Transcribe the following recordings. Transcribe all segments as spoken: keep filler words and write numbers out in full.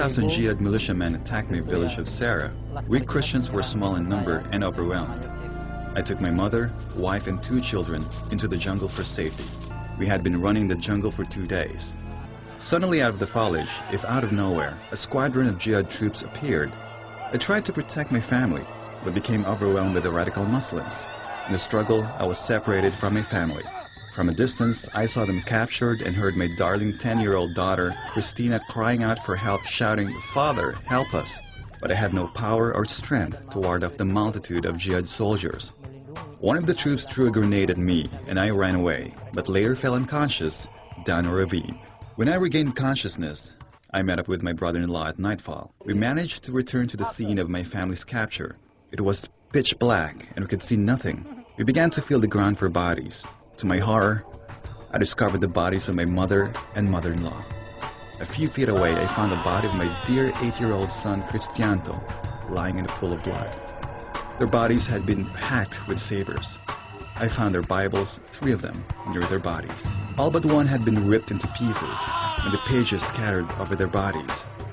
thousand jihad militiamen attacked my village of Sarah, we Christians were small in number and overwhelmed. I took my mother, wife, and two children into the jungle for safety. We had been running the jungle for two days. Suddenly out of the foliage, if out of nowhere, a squadron of jihad troops appeared. I tried to protect my family, but became overwhelmed by the radical Muslims. In the struggle, I was separated from my family. From a distance, I saw them captured and heard my darling ten-year-old daughter, Christina, crying out for help, shouting, "Father, help us!" But I had no power or strength to ward off the multitude of jihad soldiers. One of the troops threw a grenade at me, and I ran away, but later fell unconscious down a ravine. When I regained consciousness, I met up with my brother-in-law at nightfall. We managed to return to the scene of my family's capture. It was pitch black, and we could see nothing. We began to feel the ground for bodies. To my horror, I discovered the bodies of my mother and mother-in-law. A few feet away, I found the body of my dear eight-year-old son, Cristianto, lying in a pool of blood. Their bodies had been hacked with sabers. I found their Bibles, three of them, near their bodies. All but one had been ripped into pieces, and the pages scattered over their bodies.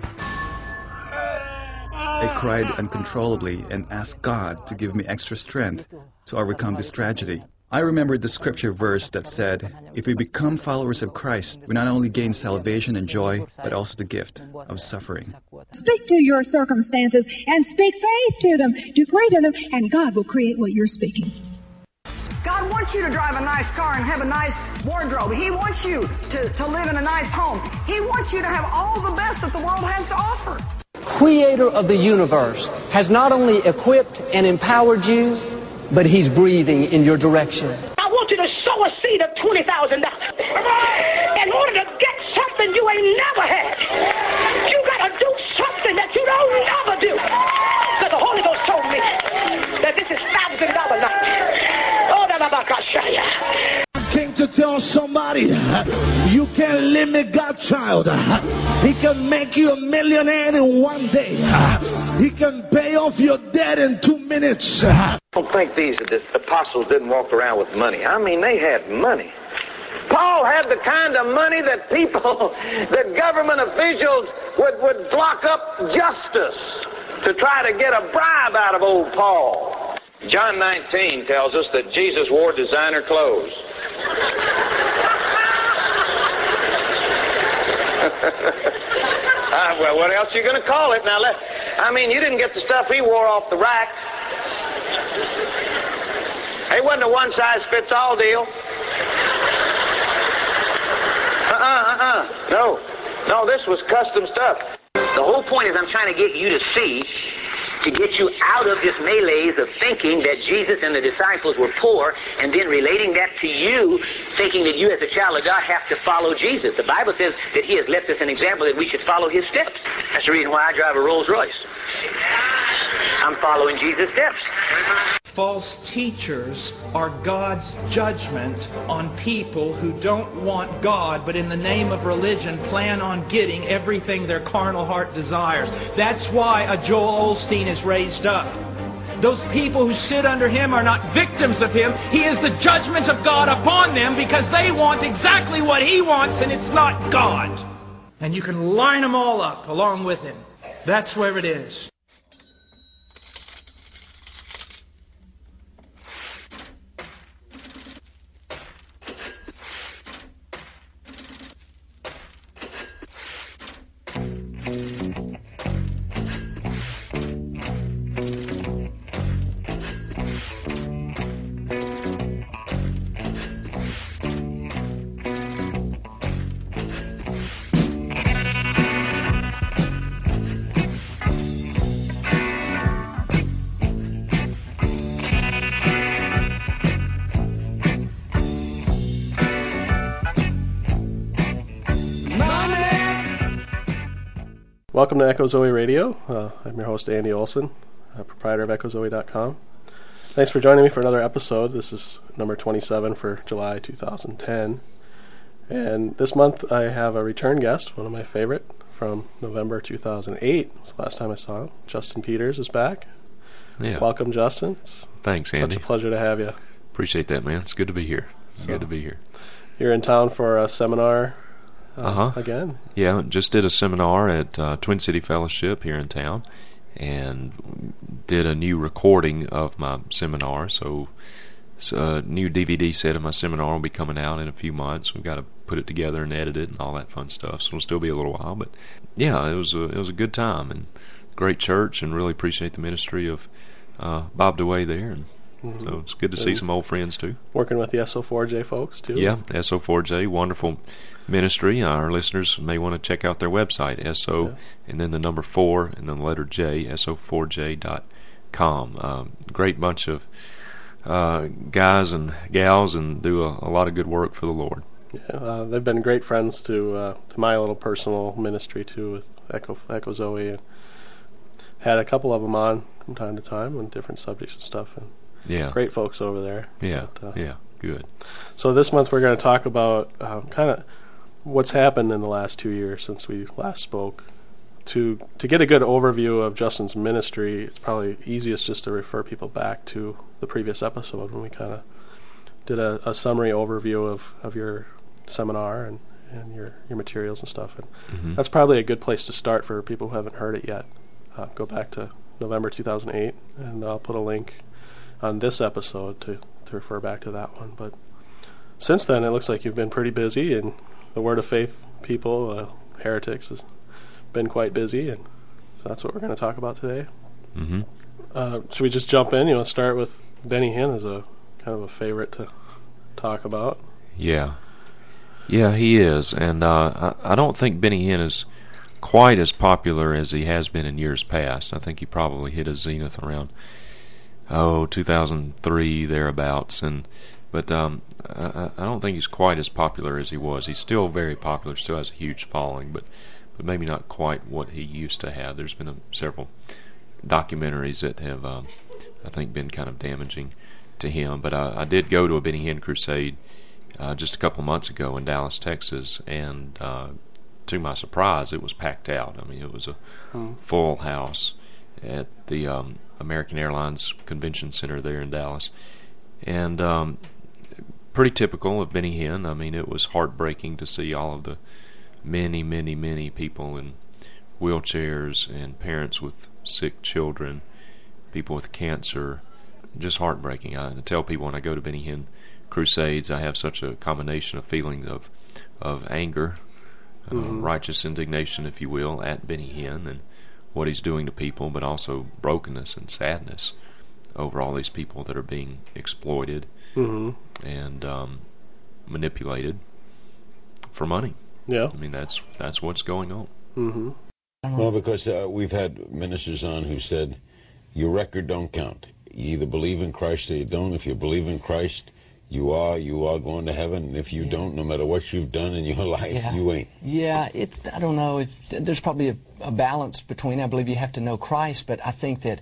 I cried uncontrollably and asked God to give me extra strength to overcome this tragedy. I remembered the scripture verse that said, if we become followers of Christ, we not only gain salvation and joy, but also the gift of suffering. Speak to your circumstances and speak faith to them, decree to them, and God will create what you're speaking. God wants you to drive a nice car and have a nice wardrobe. He wants you to, to live in a nice home. He wants you to have all the best that the world has to offer. Creator of the universe has not only equipped and empowered you, but He's breathing in your direction. I want you to sow a seed of twenty thousand dollars in order to get something you ain't never had. You got to do something that you don't never do. Because the Holy Ghost told me that this is thousand dollar night. Oh, da da ba ka shaya. Came to tell somebody you can limit God's child. He can make you a millionaire in one day. He can pay off your debt in two minutes. I don't think these the apostles didn't walk around with money. I mean, they had money. Paul had the kind of money that people, that government officials would, would block up justice to try to get a bribe out of old Paul. John nineteen tells us that Jesus wore designer clothes. uh, well, what else are you going to call it? Now, let, I mean, you didn't get the stuff he wore off the rack. It wasn't a one-size-fits-all deal. Uh-uh, uh-uh. No. No, this was custom stuff. The whole point is I'm trying to get you to see, to get you out of this malaise of thinking that Jesus and the disciples were poor, and then relating that to you, thinking that you as a child of God have to follow Jesus. The Bible says that He has left us an example that we should follow His steps. That's the reason why I drive a Rolls Royce. I'm following Jesus' steps. False teachers are God's judgment on people who don't want God, but in the name of religion plan on getting everything their carnal heart desires. That's why a Joel Osteen is raised up. Those people who sit under him are not victims of him. He is the judgment of God upon them because they want exactly what he wants, and it's not God. And you can line them all up along with him. That's where it is. Welcome to Echo Zoe Radio. Uh, I'm your host, Andy Olson, uh, proprietor of Echo Zoe dot com. Thanks for joining me for another episode. This is number twenty-seven for July two thousand ten. And this month I have a return guest, one of my favorite, from November two thousand eight. It was the last time I saw him. Justin Peters is back. Yeah. Welcome, Justin. It's Thanks, Andy. Such a pleasure to have you. Appreciate that, man. It's good to be here. It's so, good to be here. You're in town for a seminar uh, uh-huh. again. Yeah, just did a seminar at uh, Twin City Fellowship here in town, and did a new recording of my seminar. So, so a new D V D set of my seminar will be coming out in a few months. We've got to put it together and edit it and all that fun stuff. So it'll still be a little while, but yeah, it was a, it was a good time and great church, and really appreciate the ministry of uh, Bob DeWay there. And mm-hmm. so it's good to and see some old friends too. Working with the S O four J folks too. Yeah, S O four J, wonderful ministry. Uh, our listeners may want to check out their website, S O yeah. and then the number four and then the letter J, S O four J dot com. Um, great bunch of uh, guys and gals, and do a, a lot of good work for the Lord. Yeah, uh, they've been great friends to uh, to my little personal ministry too with Echo Echo Zoe, and had a couple of them on from time to time on different subjects and stuff. And yeah, great folks over there. Yeah, but, uh, yeah, good. So this month we're going to talk about um, kind of what's happened in the last two years since we last spoke. To to get a good overview of Justin's ministry, it's probably easiest just to refer people back to the previous episode when we kind of did a, a summary overview of, of your seminar and, and your, your materials and stuff. And mm-hmm. that's probably a good place to start for people who haven't heard it yet. Uh, go back to November two thousand eight, and I'll put a link on this episode to, to refer back to that one. But since then, it looks like you've been pretty busy, and the Word of Faith people, uh, Heretics, has been quite busy, and so that's what we're going to talk about today. Mm-hmm. Uh, should we just jump in? You want to start with Benny Hinn as a kind of a favorite to talk about? Yeah. Yeah, he is, and uh, I, I don't think Benny Hinn is quite as popular as he has been in years past. I think he probably hit a zenith around, oh, two thousand three, thereabouts, and but um, I, I don't think he's quite as popular as he was. He's still very popular, still has a huge following, but, but maybe not quite what he used to have. There's been a, several documentaries that have, um, I think, been kind of damaging to him, but I, I did go to a Benny Hinn crusade Uh, just a couple of months ago in Dallas, Texas, and uh, to my surprise, it was packed out. I mean, it was a hmm. full house at the um, American Airlines Convention Center there in Dallas, and um, pretty typical of Benny Hinn. I mean, it was heartbreaking to see all of the many, many, many people in wheelchairs and parents with sick children, people with cancer. Just heartbreaking. I tell people when I go to Benny Hinn crusades, I have such a combination of feelings of of anger, mm-hmm. uh, righteous indignation, if you will, at Benny Hinn and what he's doing to people, but also brokenness and sadness over all these people that are being exploited mm-hmm. and um, manipulated for money. Yeah, I mean that's that's what's going on. Mm-hmm. Well, because uh, we've had ministers on who said your record don't count. You either believe in Christ or you don't. If you believe in Christ, you are, you are going to heaven. And if you yeah. don't, no matter what you've done in your life, yeah. you ain't. Yeah, it's, I don't know. If, there's probably a, a balance between, I believe you have to know Christ, but I think that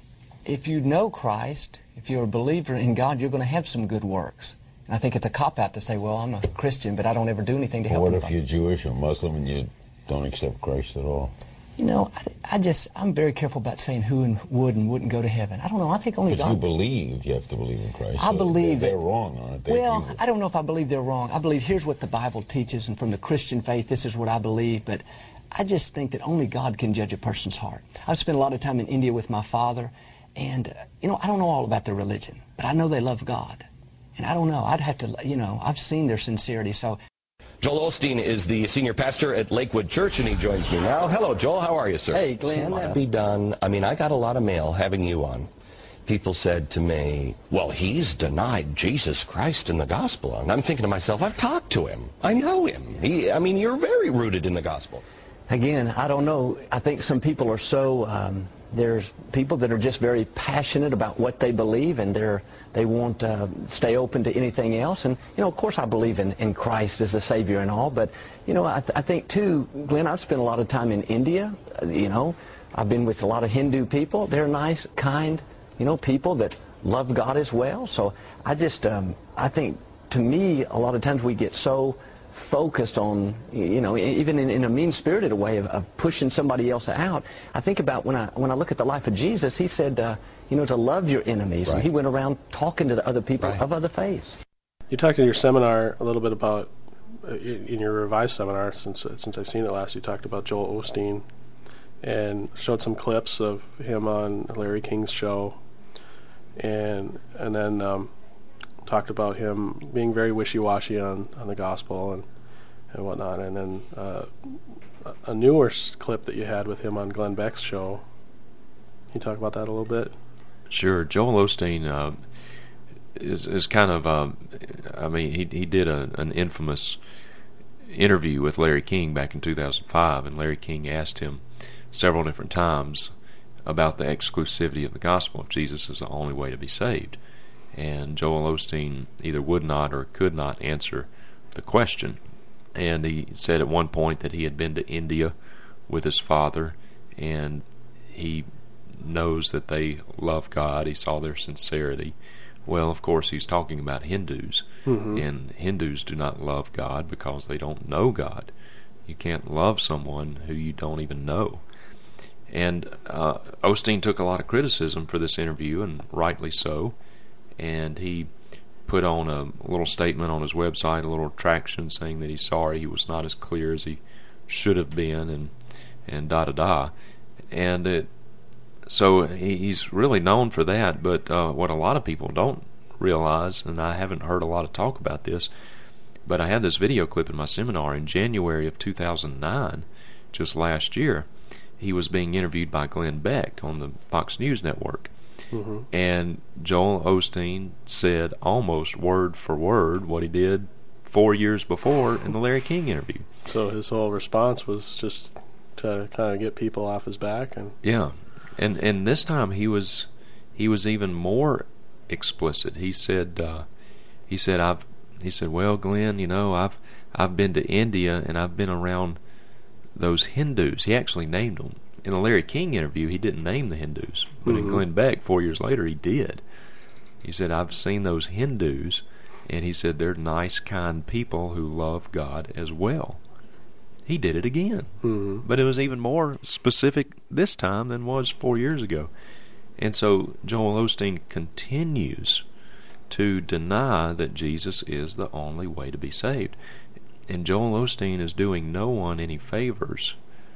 if you know Christ, if you're a believer in God, you're going to have some good works. And I think it's a cop-out to say, well, I'm a Christian, but I don't ever do anything to help What anybody. if you're Jewish or Muslim and you don't accept Christ at all? You know, I, I just, I'm very careful about saying who and would and wouldn't go to heaven. I don't know. I think only God. But you believe you have to believe in Christ. I so believe they're, they're it. wrong, aren't they? Well, I don't know if I believe they're wrong. I believe here's what the Bible teaches, and from the Christian faith, this is what I believe. But I just think that only God can judge a person's heart. I've spent a lot of time in India with my father, and, uh, you know, I don't know all about their religion, but I know they love God. And I don't know. I'd have to, you know, I've seen their sincerity, so... Joel Osteen is the senior pastor at Lakewood Church, and he joins me now. Hello, Joel. How are you, sir? Hey, Glenn. Can that be done? I mean, I got a lot of mail having you on. People said to me, well, he's denied Jesus Christ in the gospel. And I'm thinking to myself, I've talked to him. I know him. He, I mean, you're very rooted in the gospel. Again, I don't know. I think some people are so... Um, there's people that are just very passionate about what they believe, and they're they won't uh, stay open to anything else. And, you know, of course I believe in, in Christ as the Savior and all, but, you know, I, th I think, too, Glenn, I've spent a lot of time in India. Uh, you know, I've been with a lot of Hindu people. They're nice, kind, you know, people that love God as well. So I just, um, I think, to me, a lot of times we get so focused on, you know, even in, in a mean-spirited way of, of pushing somebody else out. I think about when I when I look at the life of Jesus, he said, uh, you know, to love your enemies. Right. And he went around talking to the other people right. of other faiths. You talked in your seminar a little bit about in, in your revised seminar, since since I've seen it last, you talked about Joel Osteen and showed some clips of him on Larry King's show, and and then um, talked about him being very wishy-washy on, on the gospel and, and whatnot. And then uh, a newer clip that you had with him on Glenn Beck's show. Can you talk about that a little bit? Sure. Joel Osteen uh, is is kind of, uh, I mean, he he did a, an infamous interview with Larry King back in two thousand five, and Larry King asked him several different times about the exclusivity of the gospel, if Jesus is the only way to be saved. And Joel Osteen either would not or could not answer the question. And he said at one point that he had been to India with his father, and he knows that they love God. He saw their sincerity. Well, of course, he's talking about Hindus, mm-hmm. and Hindus do not love God because they don't know God. You can't love someone who you don't even know. And uh, Osteen took a lot of criticism for this interview, and rightly so. And he put on a little statement on his website, a little traction, saying that he's sorry he was not as clear as he should have been, and and da da da. And it, so he's really known for that. But uh, what a lot of people don't realize, and I haven't heard a lot of talk about this, but I had this video clip in my seminar in January of two thousand nine, just last year. He was being interviewed by Glenn Beck on the Fox News network. Mm-hmm. And Joel Osteen said almost word for word what he did four years before in the Larry King interview. So his whole response was just to kind of get people off his back. And yeah, and and this time he was he was even more explicit. He said uh, he said I've he said well, Glenn, you know, I've I've been to India and I've been around those Hindus. He actually named them. In the Larry King interview, he didn't name the Hindus, but mm-hmm. in Glenn Beck, four years later, he did. He said, I've seen those Hindus, and he said they're nice, kind people who love God as well. He did it again. Mm-hmm. But it was even more specific this time than was four years ago. And so Joel Osteen continues to deny that Jesus is the only way to be saved. And Joel Osteen is doing no one any favors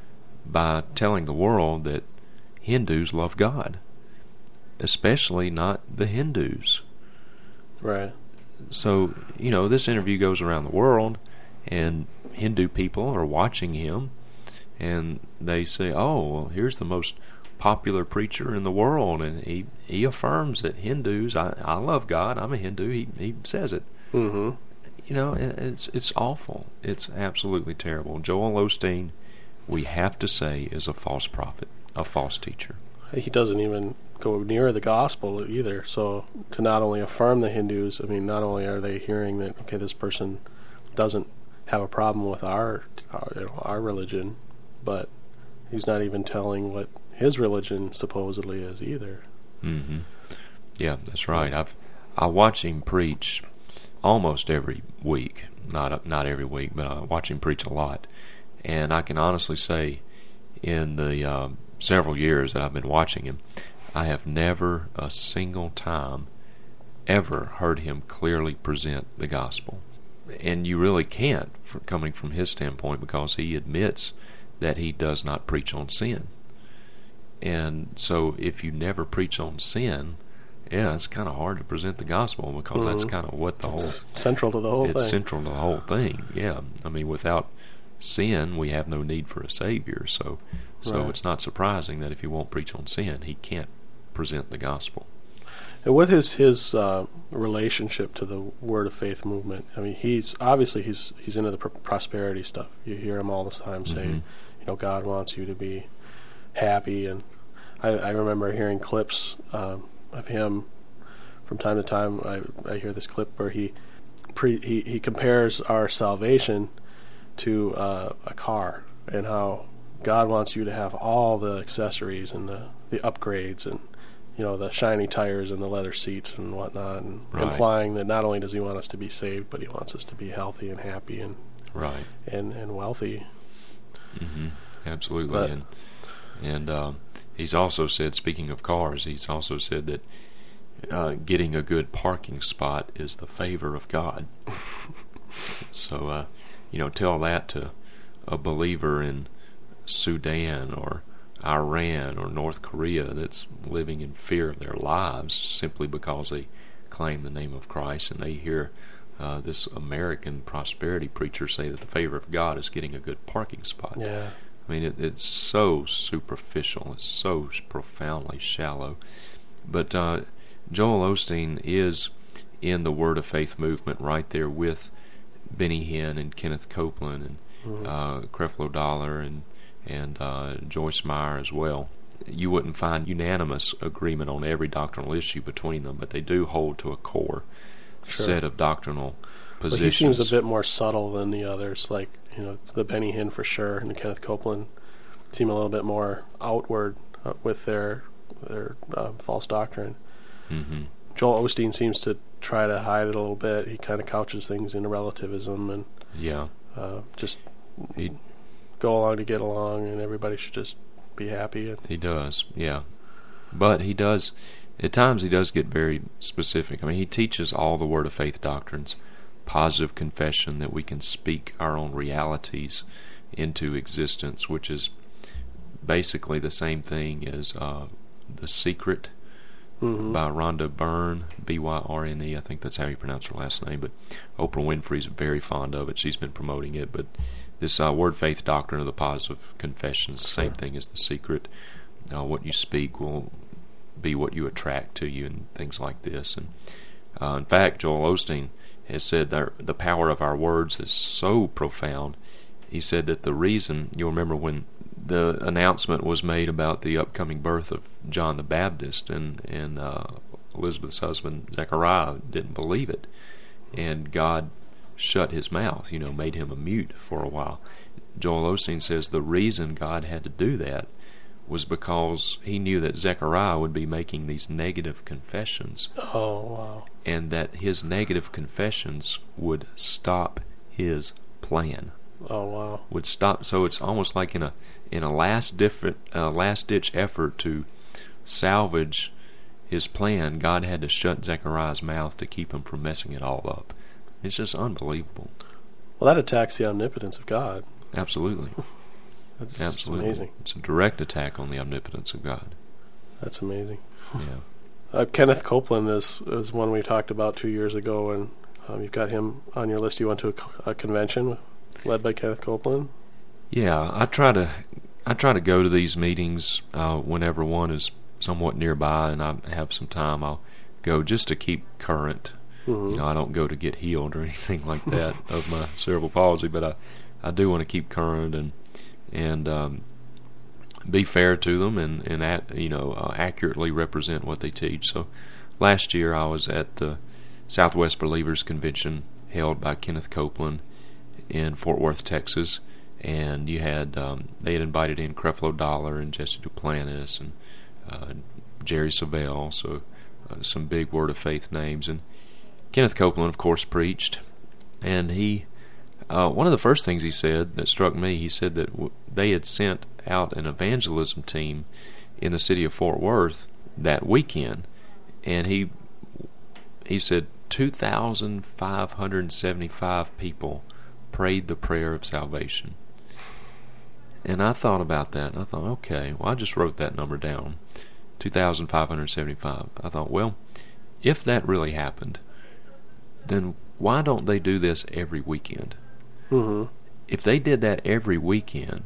by telling the world that Hindus love God, especially not the Hindus. Right. So, you know, this interview goes around the world, and Hindu people are watching him, and they say, oh, well, here's the most popular preacher in the world, and he, he affirms that Hindus, I, I love God, I'm a Hindu, he, he says it. Mm-hmm. You know, it's it's awful. It's absolutely terrible. Joel Osteen, we have to say, is a false prophet, a false teacher. He doesn't even go near the gospel either. So to not only affirm the Hindus, I mean, not only are they hearing that, okay, this person doesn't have a problem with our, our, you know, our religion, but he's not even telling what his religion supposedly is either. Mm-hmm. Yeah, that's right. I've I watch him preach almost every week, not not every week, but I watch him preach a lot. And I can honestly say, in the uh, several years that I've been watching him, I have never a single time ever heard him clearly present the gospel. And you really can't, for coming from his standpoint, because he admits that he does not preach on sin. And so if you never preach on sin, yeah, it's kind of hard to present the gospel, because mm-hmm. that's kind of what the whole... It's central to the whole it's thing. It's central to the whole thing, yeah. I mean, without sin, we have no need for a Savior, so so right. It's not surprising that if he won't preach on sin, he can't present the gospel. And with his his uh, relationship to the Word of Faith movement, I mean, he's obviously he's he's into the pr- prosperity stuff. You hear him all the time say, mm-hmm. you know, God wants you to be happy, and I, I remember hearing clips um, of him from time to time. I I hear this clip where he pre he, he compares our salvation to uh, a car, and how God wants you to have all the accessories and the, the upgrades, and you know, the shiny tires and the leather seats and whatnot, and right. implying that not only does he want us to be saved, but he wants us to be healthy and happy and right and and wealthy. Mm-hmm. Absolutely. But, and and um, he's also said, speaking of cars, he's also said that uh, getting a good parking spot is the favor of God. So, uh, you know, tell that to a believer in Sudan or Iran or North Korea that's living in fear of their lives simply because they claim the name of Christ, and they hear uh, this American prosperity preacher say that the favor of God is getting a good parking spot. Yeah. I mean, it, it's so superficial. It's so profoundly shallow. But uh, Joel Osteen is in the Word of Faith movement right there with Benny Hinn and Kenneth Copeland and mm-hmm. uh, Creflo Dollar and and uh, Joyce Meyer as well. You wouldn't find unanimous agreement on every doctrinal issue between them, but they do hold to a core sure. set of doctrinal positions. Well, he seems a bit more subtle than the others, like, you know, the Benny Hinn for sure, and the Kenneth Copeland seem a little bit more outward uh, with their their uh, false doctrine. Mm-hmm. Joel Osteen seems to try to hide it a little bit. He kind of couches things into relativism and yeah, uh, just he, go along to get along, and everybody should just be happy. He does, yeah. But he does, at times he does get very specific. I mean, he teaches all the Word of Faith doctrines, positive confession that we can speak our own realities into existence, which is basically the same thing as uh, The Secret mm-hmm. by Rhonda Byrne, B Y R N E, I think that's how you pronounce her last name, but Oprah Winfrey's very fond of it. She's been promoting it, but this uh, Word Faith doctrine of the positive confession is the same thing as The Secret. Uh, what you speak will be what you attract to you and things like this. And uh, in fact, Joel Osteen has said that the power of our words is so profound. He said that the reason, you'll remember when the announcement was made about the upcoming birth of John the Baptist, and, and uh, Elizabeth's husband Zechariah didn't believe it, and God shut his mouth, you know, made him a mute for a while. Joel Osteen says the reason God had to do that was because he knew that Zechariah would be making these negative confessions. Oh, wow. And that his negative confessions would stop his plan. Oh, wow. Would stop. So it's almost like in a in a last different uh, last ditch effort to salvage his plan, God had to shut Zechariah's mouth to keep him from messing it all up. It's just unbelievable. Well, that attacks the omnipotence of God. Absolutely. That's Absolutely. amazing. It's a direct attack on the omnipotence of God. That's amazing. Yeah. Uh, Kenneth Copeland is, is one we talked about two years ago, and um, you've got him on your list. You went to a, a convention led by Kenneth Copeland? Yeah, I try to I try to go to these meetings uh, whenever one is somewhat nearby, and I have some time. I'll go just to keep current. Mm-hmm. You know, I don't go to get healed or anything like that of my cerebral palsy, but I, I do want to keep current and and um, be fair to them and and at, you know uh, accurately represent what they teach. So last year I was at the Southwest Believers Convention held by Kenneth Copeland in Fort Worth, Texas, and you had um, they had invited in Creflo Dollar and Jesse Duplantis and uh, Jerry Savelle, so uh, some big Word of Faith names. And Kenneth Copeland, of course, preached, and he uh, one of the first things he said that struck me, he said that w- they had sent out an evangelism team in the city of Fort Worth that weekend, and he he said two thousand five hundred seventy-five people prayed the prayer of salvation. And I thought about that, and I thought, okay, well, I just wrote that number down, two thousand five hundred seventy-five. I thought, well, if that really happened, then why don't they do this every weekend? Mm-hmm. If they did that every weekend,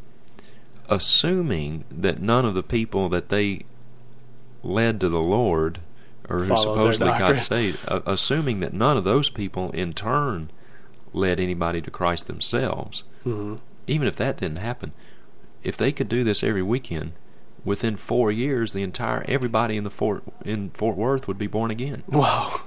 assuming that none of the people that they led to the Lord, or who supposedly got saved, uh, assuming that none of those people in turn led anybody to Christ themselves, mm-hmm. even if that didn't happen, if they could do this every weekend, within four years, the entire everybody in the Fort in Fort Worth would be born again. Wow.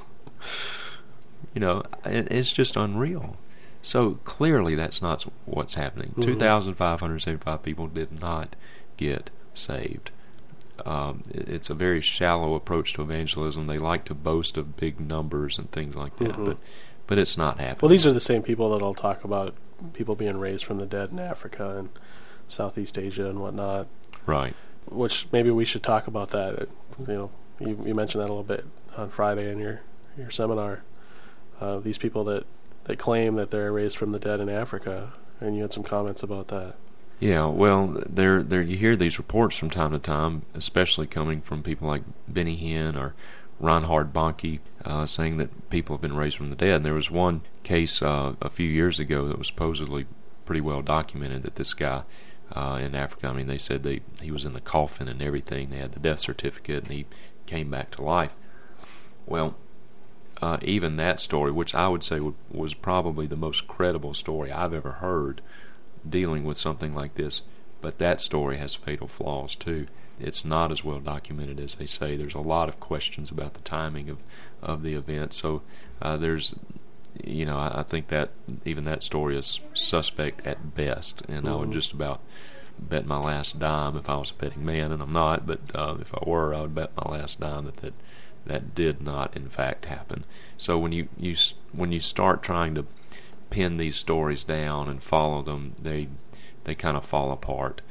You know, it, it's just unreal. So clearly, that's not what's happening. Mm-hmm. two thousand five hundred seventy-five people did not get saved. Um, it, it's a very shallow approach to evangelism. They like to boast of big numbers and things like that, mm-hmm. but but it's not happening. Well, these are the same people that'll talk about people being raised from the dead in Africa and Southeast Asia and whatnot. Right. Which maybe we should talk about that. You know, you, you mentioned that a little bit on Friday in your your seminar. Uh, these people that that claim that they're raised from the dead in Africa, and you had some comments about that. Yeah, well, there, there you hear these reports from time to time, especially coming from people like Benny Hinn or Reinhard Bonnke, uh, saying that people have been raised from the dead. And there was one case uh, a few years ago that was supposedly pretty well documented, that this guy uh, in Africa, I mean, they said they he was in the coffin and everything. They had the death certificate, and he came back to life. Well, uh, even that story, which I would say was probably the most credible story I've ever heard dealing with something like this, but that story has fatal flaws too. It's not as well documented as they say. There's a lot of questions about the timing of, of the event. So uh, there's, you know, I, I think that even that story is suspect at best. And mm-hmm. I would just about bet my last dime, if I was a betting man, and I'm not, but uh, if I were, I would bet my last dime that that, that did not in fact happen. So when you, you when you start trying to pin these stories down and follow them, they they kind of fall apart.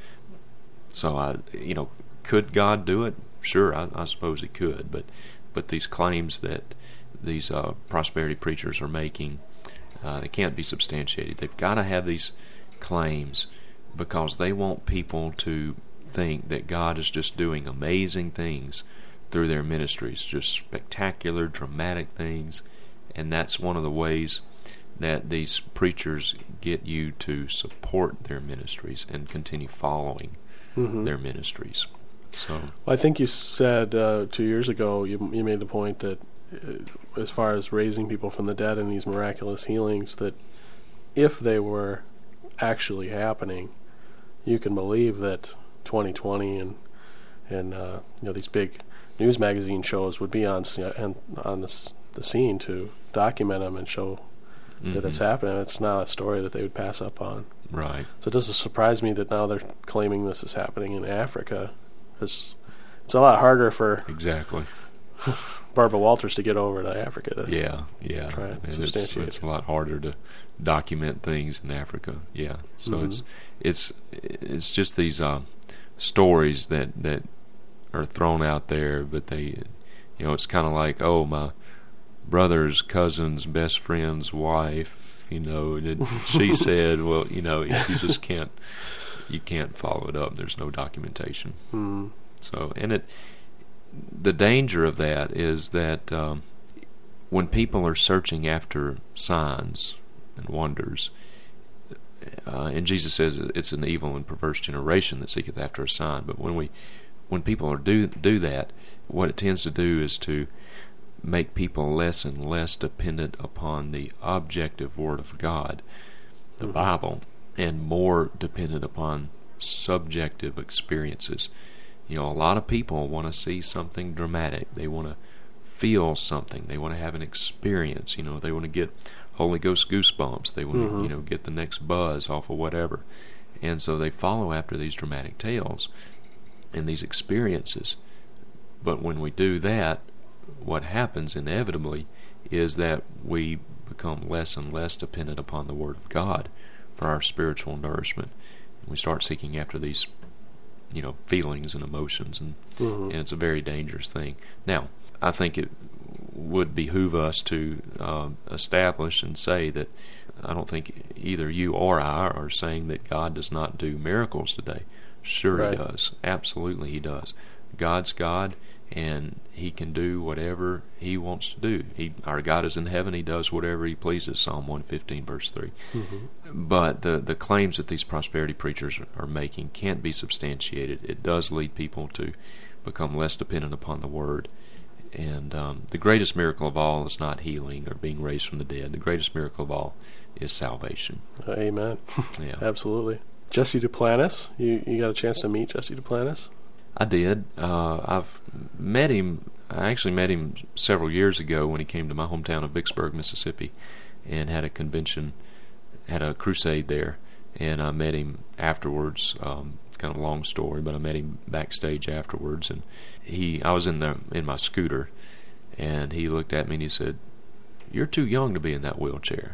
So I, you know, could God do it? Sure, I, I suppose He could. But but these claims that these uh, prosperity preachers are making, uh, they can't be substantiated. They've got to have these claims because they want people to think that God is just doing amazing things through their ministries, just spectacular, dramatic things, and that's one of the ways that these preachers get you to support their ministries and continue following mm-hmm. their ministries. So, well, I think you said uh, two years ago, you, you made the point that uh, as far as raising people from the dead and these miraculous healings, that if they were actually happening, you can believe that twenty twenty and and uh, you know, these big news magazine shows would be on on, on the, the scene to document them and show mm-hmm. that it's happening. It's not a story that they would pass up on. Right. So it doesn't surprise me that now they're claiming this is happening in Africa. It's, it's a lot harder for exactly Barbara Walters to get over to Africa. To yeah, yeah. Try and and it's, it's a lot harder to document things in Africa. Yeah. So mm-hmm. it's it's it's just these uh, stories that that are thrown out there, but they, you know, it's kind of like, oh, my brother's cousin's best friend's wife, you know, did, she said, well, you know, you just can't, you can't follow it up. There's no documentation. Mm. So, and it, the danger of that is that um, when people are searching after signs and wonders, uh, and Jesus says it's an evil and perverse generation that seeketh after a sign, but when we, when people are do do that, what it tends to do is to make people less and less dependent upon the objective Word of God, the mm-hmm. Bible, and more dependent upon subjective experiences. You know, a lot of people want to see something dramatic. They want to feel something. They want to have an experience. You know, they want to get Holy Ghost goosebumps. They want mm-hmm. to, you know, get the next buzz off of whatever. And so they follow after these dramatic tales and these experiences. But when we do that, what happens inevitably is that we become less and less dependent upon the Word of God for our spiritual nourishment. And we start seeking after these, you know, feelings and emotions, and, mm-hmm. and it's a very dangerous thing. Now, I think it would behoove us to uh, establish and say that I don't think either you or I are saying that God does not do miracles today. Sure, right. He does. Absolutely, He does. God's God, and He can do whatever He wants to do. He, our God is in heaven. He does whatever He pleases. Psalm one fifteen, verse three. Mm-hmm. But the the claims that these prosperity preachers are, are making can't be substantiated. It does lead people to become less dependent upon the Word. And um, the greatest miracle of all is not healing or being raised from the dead. The greatest miracle of all is salvation. Amen. Yeah, absolutely. Jesse Duplantis, you you got a chance to meet Jesse Duplantis? I did. Uh, I've met him. I actually met him several years ago when he came to my hometown of Vicksburg, Mississippi, and had a convention, had a crusade there. And I met him afterwards. Um, kind of a long story, but I met him backstage afterwards. And he, I was in the in my scooter, and he looked at me and he said, "You're too young to be in that wheelchair."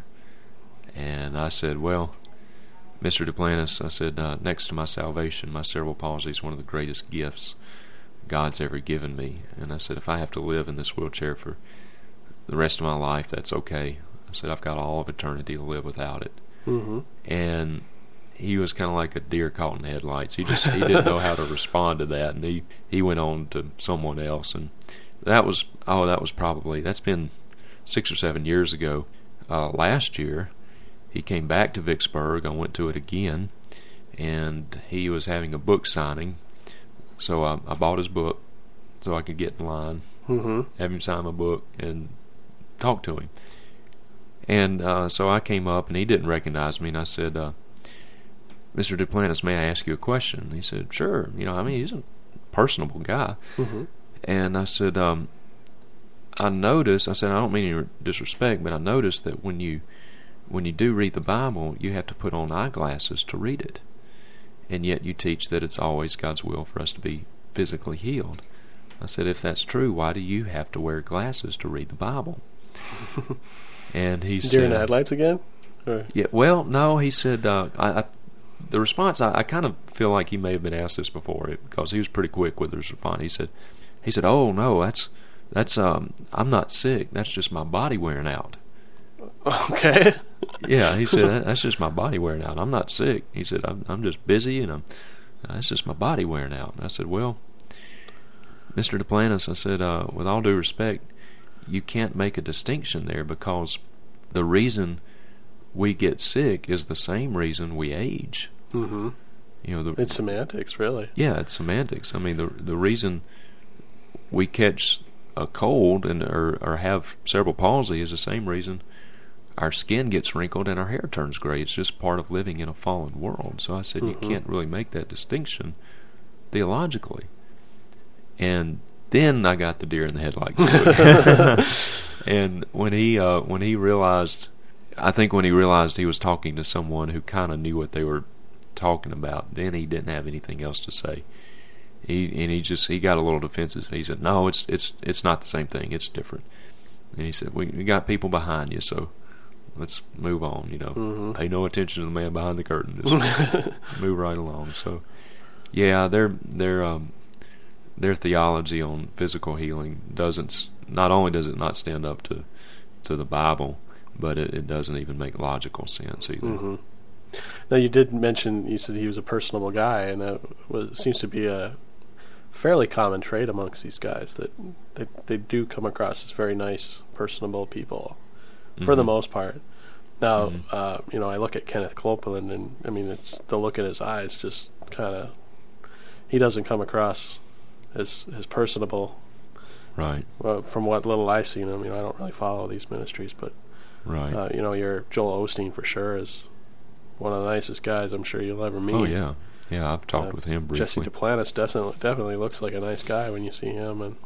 And I said, "Well, Mister Duplantis," I said, uh, "next to my salvation, my cerebral palsy is one of the greatest gifts God's ever given me." And I said, "If I have to live in this wheelchair for the rest of my life, that's okay." I said, I've got all of eternity to live without it. Mm-hmm. And he was kind of like a deer caught in the headlights. He just he didn't know how to respond to that, and he he went on to someone else. And that was oh that was probably that's been six or seven years ago. Uh, last year, he came back to Vicksburg. I went to it again, and he was having a book signing. So I, I bought his book so I could get in line, mm-hmm. have him sign my book, and talk to him. And uh, so I came up, and he didn't recognize me, and I said, uh, Mister Duplantis, may I ask you a question? And he said, sure. You know, I mean, he's a personable guy. Mm-hmm. And I said, um, I noticed, I said, I don't mean any disrespect, but I noticed that when you when you do read the Bible, you have to put on eyeglasses to read it. And yet you teach that it's always God's will for us to be physically healed. I said, if that's true, why do you have to wear glasses to read the Bible? And he said... Deer in the headlights again? Or? Yeah, well, no, he said, uh, I, I, the response, I, I kind of feel like he may have been asked this before, because he was pretty quick with his response. He said, he said, oh, no, that's, that's um, I'm not sick. That's just my body wearing out. Okay. Yeah, he said, that's just my body wearing out. I'm not sick. He said, I'm, I'm just busy, and I'm, that's just my body wearing out. And I said, well, Mister Duplantis, I said, uh, with all due respect, you can't make a distinction there, because the reason we get sick is the same reason we age. Mm-hmm. You know, the, it's semantics, really. Yeah, it's semantics. I mean, the the reason we catch a cold and or, or have cerebral palsy is the same reason our skin gets wrinkled and our hair turns gray. It's just part of living in a fallen world. So I said, mm-hmm. you can't really make that distinction theologically. And then I got the deer in the headlights. And when he uh, when he realized, I think when he realized he was talking to someone who kind of knew what they were talking about, then he didn't have anything else to say. He and he just he got a little defensive. He said, "No, it's it's it's not the same thing. It's different." And he said, "We, we got people behind you, so let's move on. You know, mm-hmm. pay no attention to the man behind the curtain. Just move right along." So, yeah, their their um, their theology on physical healing doesn't. Not only does it not stand up to to the Bible, but it, it doesn't even make logical sense either. Mm-hmm. Now, you did mention, you said he was a personable guy, and that was, seems to be a fairly common trait amongst these guys, that they, they do come across as very nice, personable people, for mm-hmm. the most part. Now, mm-hmm. uh, you know, I look at Kenneth Copeland, and, I mean, it's the look in his eyes just kind of, he doesn't come across as, as personable. Right. Well, from what little I've seen him, you know, I don't really follow these ministries, but, right. uh, you know, your Joel Osteen for sure is one of the nicest guys I'm sure you'll ever meet. Oh, yeah. Yeah, I've talked uh, with him briefly. Jesse Duplantis definitely, definitely looks like a nice guy when you see him. And,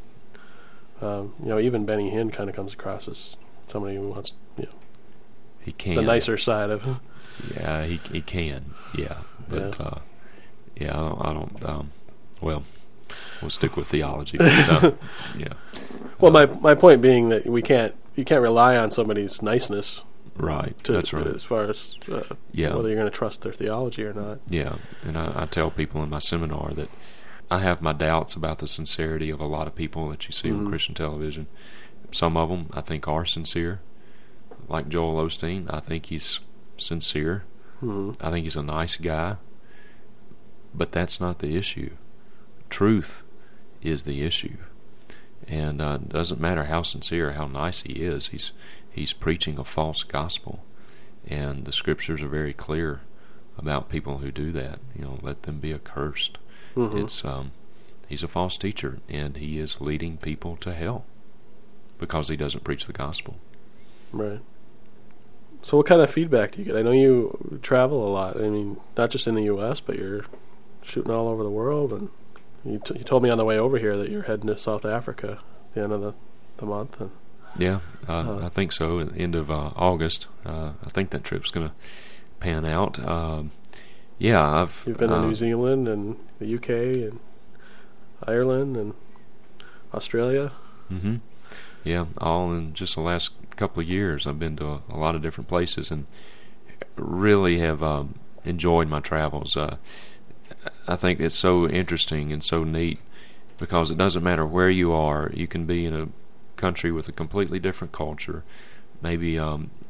um, you know, even Benny Hinn kind of comes across as somebody who wants, you know, he can. the nicer side of him. Yeah, he he can. Yeah. But, yeah, uh, yeah I don't, I don't um, well, we'll stick with theology. But, uh, yeah. Well, uh, my my point being that we can't, you can't rely on somebody's niceness. Right, to, that's right. As far as uh, yeah. whether you're going to trust their theology or not. Yeah, and I, I tell people in my seminar that I have my doubts about the sincerity of a lot of people that you see mm-hmm. on Christian television. Some of them I think are sincere, like Joel Osteen. I think he's sincere. Mm-hmm. I think he's a nice guy. But that's not the issue. Truth is the issue. And uh, it doesn't matter how sincere, how nice he is. He's he's preaching a false gospel, and the scriptures are very clear about people who do that. You know, let them be accursed. Mm-hmm. It's um, he's a false teacher, and he is leading people to hell because he doesn't preach the gospel. Right. So, what kind of feedback do you get? I know you travel a lot. I mean, not just in the U S, but you're shooting all over the world, and You, t- you told me on the way over here that you're heading to South Africa at the end of the, the month. And, yeah, uh, uh, I think so. At the end of uh, August, uh, I think that trip's going to pan out. Um, yeah, I've. You've been uh, to New Zealand and the U K and Ireland and Australia. Mm-hmm. Yeah, all in just the last couple of years. I've been to a, a lot of different places and really have um, enjoyed my travels. Uh, I think it's so interesting and so neat because it doesn't matter where you are. You can be in a country with a completely different culture, maybe um,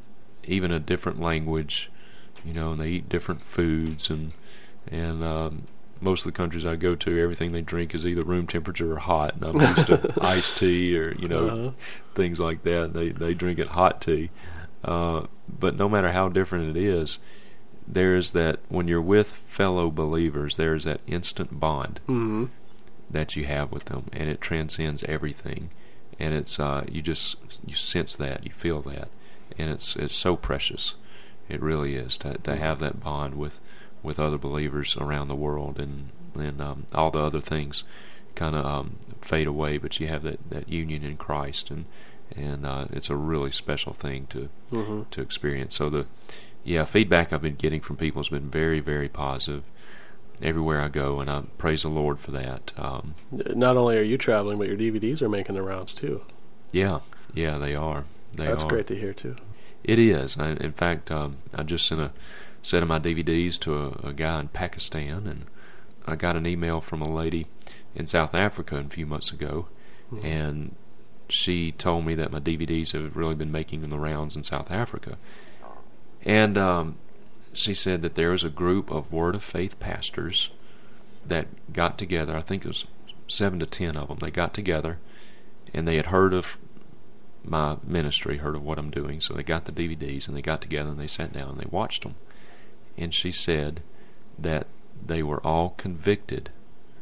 even a different language, you know, and they eat different foods, and and um, most of the countries I go to, everything they drink is either room temperature or hot, and I'm used to iced tea or, you know, uh-huh. things like that. They they drink it hot tea. Uh, but no matter how different it is, there's that, when you're with fellow believers, there's that instant bond mm-hmm. that you have with them, and it transcends everything. And it's uh, you just you sense that, you feel that, and it's it's so precious. It really is to to have that bond with with other believers around the world, and and um, all the other things kind of um, fade away, but you have that, that union in Christ, and and uh, it's a really special thing to mm-hmm. to experience. So the yeah feedback I've been getting from people has been very, very positive everywhere I go, and I praise the Lord for that. Um, Not only are you traveling, but your D V Ds are making the rounds too. Yeah, yeah, they are. They That's are. great to hear too. It is. I, in fact, um, I just sent a set of my D V Ds to a, a guy in Pakistan, and I got an email from a lady in South Africa a few months ago, mm-hmm. and she told me that my D V Ds have really been making the rounds in South Africa. And um, she said that there was a group of Word of Faith pastors that got together. I think it was seven to ten of them. They got together, and they had heard of my ministry, heard of what I'm doing, so they got the D V Ds, and they got together, and they sat down, and they watched them. And she said that they were all convicted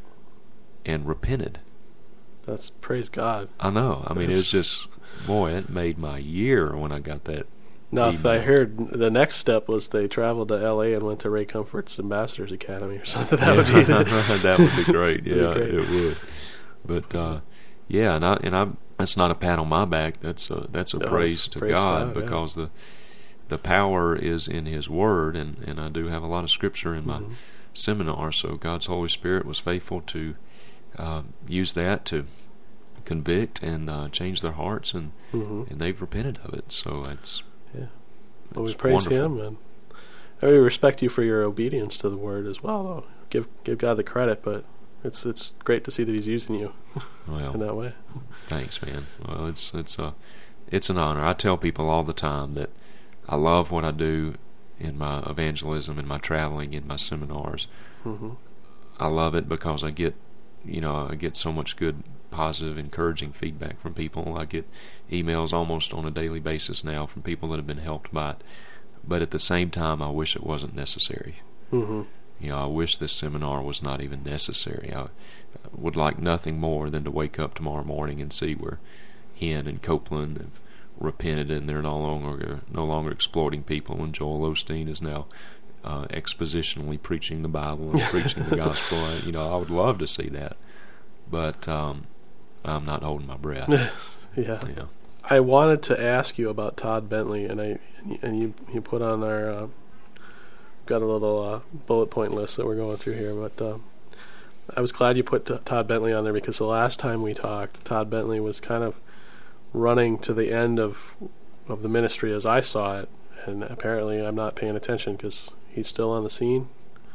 and repented. That's, praise God. I know. I mean, it was just, boy, it made my year when I got that. Now, email. if I heard the next step was they traveled to L A and went to Ray Comfort's Ambassadors Academy or something, that would be the, that would be great. Yeah, be great. It would. But uh, yeah, and I and I that's not a pat on my back. That's a that's a no, praise to praise God, God because yeah. the the power is in His Word, and, and I do have a lot of scripture in my mm-hmm. seminar. So God's Holy Spirit was faithful to uh, use that to convict and uh, change their hearts, and mm-hmm. and they've repented of it. So it's yeah. Well, we praise wonderful. Him, and I really respect you for your obedience to the Word as well. Though. Give give God the credit, but it's it's great to see that He's using you well, in that way. Thanks, man. Well, it's it's a it's an honor. I tell people all the time that I love what I do in my evangelism, in my traveling, in my seminars. Mm-hmm. I love it because I get, you know, I get so much good, positive, encouraging feedback from people. I get emails almost on a daily basis now from people that have been helped by it. But at the same time, I wish it wasn't necessary. Mm-hmm. You know, I wish this seminar was not even necessary. I would like nothing more than to wake up tomorrow morning and see where Hen and Copeland have repented, and they're no longer no longer exploiting people, and Joel Osteen is now uh, expositionally preaching the Bible and preaching the gospel. I, you know, I would love to see that, but um, I'm not holding my breath. yeah. yeah. I wanted to ask you about Todd Bentley, and I and you you put on our uh, got a little uh, bullet point list that we're going through here, but uh, I was glad you put t- Todd Bentley on there, because the last time we talked, Todd Bentley was kind of running to the end of of the ministry as I saw it, and apparently I'm not paying attention because he's still on the scene.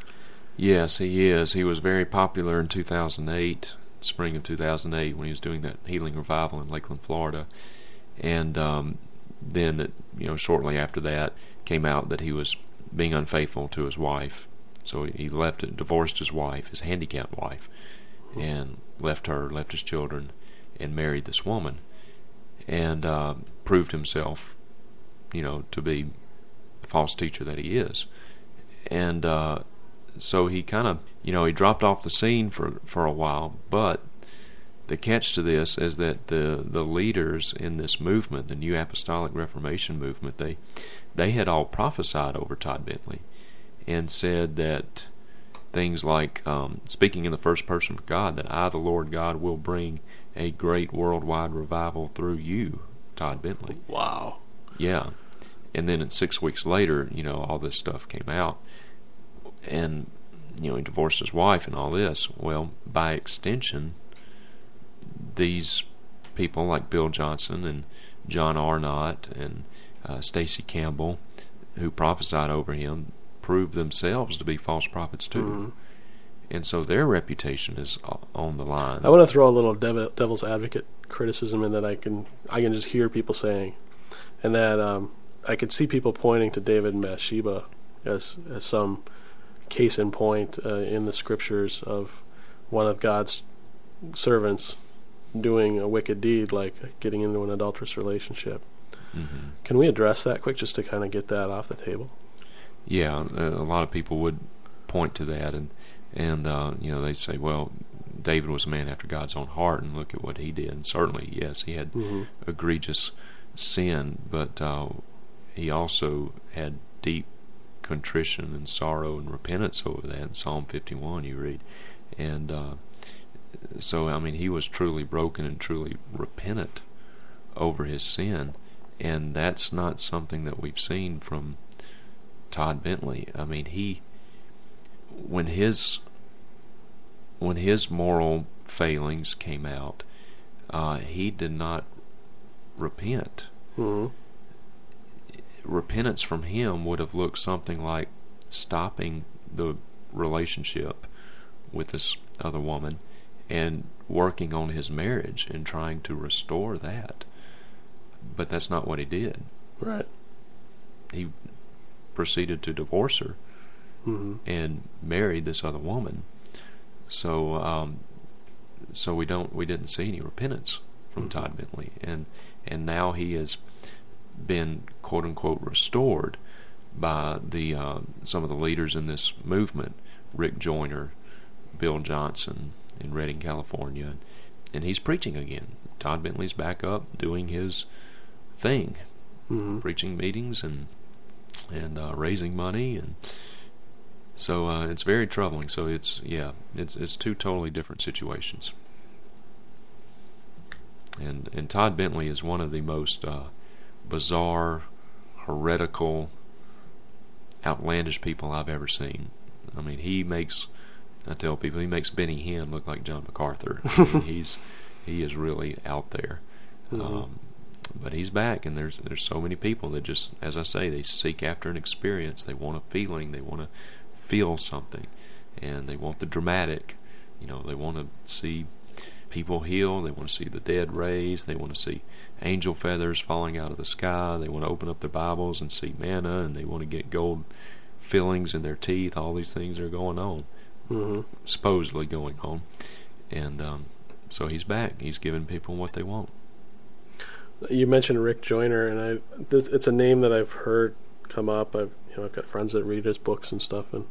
Yes, he is. He was very popular in two thousand eight, spring of two thousand eight, when he was doing that healing revival in Lakeland, Florida. And um, then, it, you know, shortly after that, came out that he was being unfaithful to his wife. So he left, it, divorced his wife, his handicapped wife, and left her, left his children, and married this woman, and uh, proved himself, you know, to be the false teacher that he is. And uh, so he kind of, you know, he dropped off the scene for for a while, but the catch to this is that the the leaders in this movement, the New Apostolic Reformation movement, they they had all prophesied over Todd Bentley and said that things like, um, speaking in the first person of God, that I, the Lord God, will bring a great worldwide revival through you, Todd Bentley. Wow. Yeah. And then six weeks later, you know, all this stuff came out, and, you know, he divorced his wife and all this. Well, by extension, these people like Bill Johnson and John Arnott and uh, Stacy Campbell, who prophesied over him, proved themselves to be false prophets too. Mm-hmm. And so their reputation is on the line. I want to throw a little devil, devil's advocate criticism in that I can I can just hear people saying, and that um, I could see people pointing to David and Bathsheba as as some case in point uh, in the scriptures of one of God's servants doing a wicked deed, like getting into an adulterous relationship. Mm-hmm. Can we address that quick, just to kind of get that off the table? Yeah, a lot of people would point to that, and and uh, you know, they say, well, David was a man after God's own heart, and look at what he did. And certainly, yes, he had mm-hmm. egregious sin, but uh, he also had deep contrition and sorrow and repentance over that. In Psalm fifty-one, you read, and uh, so I mean, he was truly broken and truly repentant over his sin, and that's not something that we've seen from Todd Bentley. I mean, he when his when his moral failings came out, uh, he did not repent. Mm-hmm. Repentance from him would have looked something like stopping the relationship with this other woman and working on his marriage and trying to restore that. But that's not what he did. Right. He proceeded to divorce her mm-hmm. and married this other woman. So, um, so we don't, we didn't see any repentance from mm-hmm. Todd Bentley, and and now he has been quote unquote restored by the uh, some of the leaders in this movement, Rick Joyner, Bill Johnson in Redding, California, and he's preaching again. Todd Bentley's back up doing his thing, mm-hmm. preaching meetings and and uh, raising money, and so uh, it's very troubling. So it's yeah, it's it's two totally different situations. And and Todd Bentley is one of the most uh, bizarre, heretical, outlandish people I've ever seen. I mean, he makes, I tell people, he makes Benny Hinn look like John MacArthur. I mean, he's he is really out there. Mm-hmm. Um, but he's back, and there's there's so many people that just, as I say, they seek after an experience. They want a feeling. They want to feel something, and they want the dramatic. You know, they want to see people heal. They want to see the dead raised. They want to see angel feathers falling out of the sky. They want to open up their Bibles and see manna, and they want to get gold fillings in their teeth. All these things are going on, mm-hmm. supposedly going on, and um, so he's back. He's giving people what they want. You mentioned Rick Joyner, and I this, it's a name that I've heard come up. I've you know I've got friends that read his books and stuff. And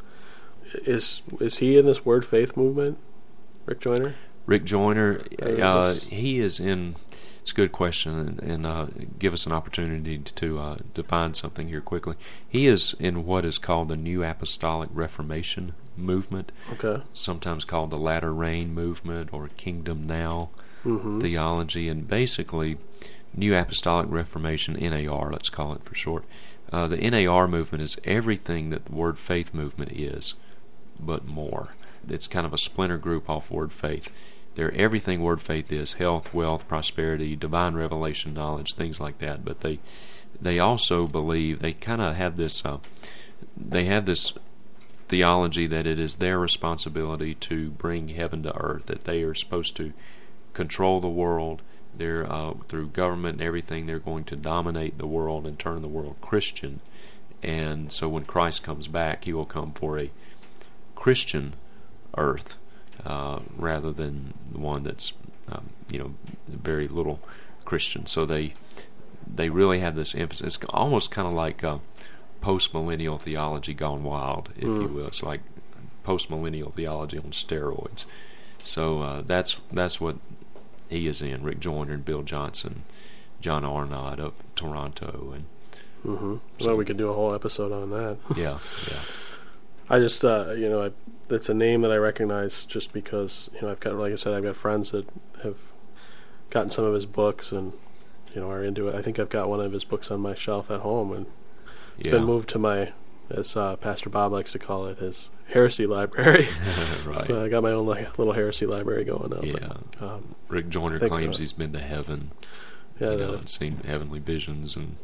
is is he in this Word Faith movement, Rick Joyner? Rick Joyner, uh, he is in. It's a good question, and, and uh, give us an opportunity to uh, define something here quickly. He is in what is called the New Apostolic Reformation movement, okay. sometimes called the Latter Rain movement or Kingdom Now mm-hmm. theology, and basically New Apostolic Reformation, N A R, let's call it for short. Uh, the N A R movement is everything that the Word Faith movement is, but more. It's kind of a splinter group off Word Faith. They're everything Word Faith is: health, wealth, prosperity, divine revelation, knowledge, things like that. But they they also believe, they kind of have this uh, they have this theology that it is their responsibility to bring heaven to earth, that they are supposed to control the world. They're uh, through government and everything, they're going to dominate the world and turn the world Christian. And so when Christ comes back, he will come for a Christian earth, uh, rather than the one that's um, you know very little Christian. So they they really have this emphasis. It's almost kind of like uh, post-millennial theology gone wild, if mm. you will. It's like post-millennial theology on steroids. So uh, that's that's what he is in. Rick Joyner and Bill Johnson, John Arnott of Toronto, and mm-hmm. so well, we could do a whole episode on that. yeah, yeah. I just, uh, you know, I, it's a name that I recognize just because, you know, I've got, like I said, I've got friends that have gotten some of his books and, you know, are into it. I think I've got one of his books on my shelf at home, and it's yeah. been moved to my, as uh, Pastor Bob likes to call it, his heresy library. Right. So I got my own like, little heresy library going on. Yeah. But, um, Rick Joyner claims he's been to heaven. Yeah. You know, and seen heavenly visions, and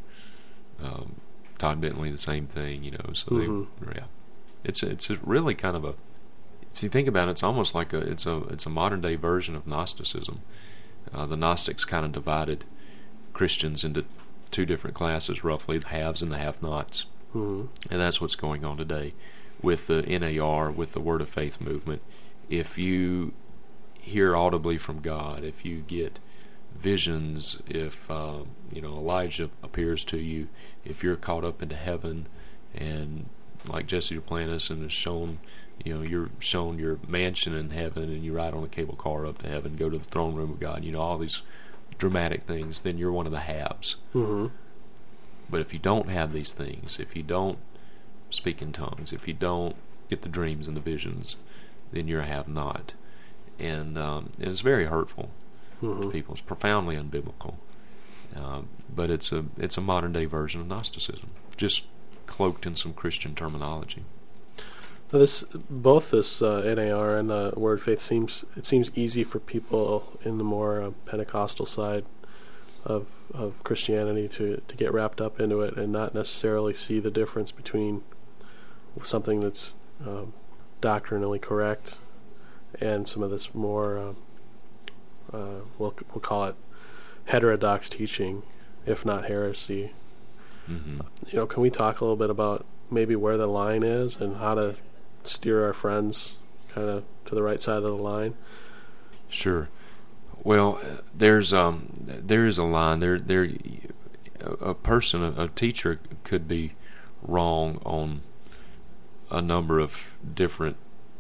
um, Todd Bentley the same thing. You know, so mm-hmm. they, yeah. It's a, it's a really kind of a, if you think about it, it's almost like a it's a it's a modern day version of Gnosticism. Uh, the Gnostics kind of divided Christians into two different classes, roughly, the haves and the have-nots. Mm-hmm. And that's what's going on today with the N A R, with the Word of Faith movement. If you hear audibly from God, if you get visions, if uh, you know Elijah appears to you, if you're caught up into heaven, and like Jesse Duplantis and is shown, you know, you're shown your mansion in heaven, and you ride on a cable car up to heaven, go to the throne room of God, you know, all these dramatic things, then you're one of the haves. Mm-hmm. But if you don't have these things, if you don't speak in tongues, if you don't get the dreams and the visions, then you're a have-not. And, um, and it's very hurtful mm-hmm. to people. It's profoundly unbiblical. Uh, but it's a it's a modern-day version of Gnosticism, just cloaked in some Christian terminology. Now this, both this uh, N A R and the Word of Faith seems it seems easy for people in the more uh, Pentecostal side of of Christianity to to get wrapped up into it and not necessarily see the difference between something that's um, doctrinally correct and some of this more uh, uh, we'll we'll call it heterodox teaching, if not heresy. Mm-hmm. You know, can we talk a little bit about maybe where the line is and how to steer our friends kind of to the right side of the line? Sure. Well, there's um there is a line there there a person a, a teacher could be wrong on a number of different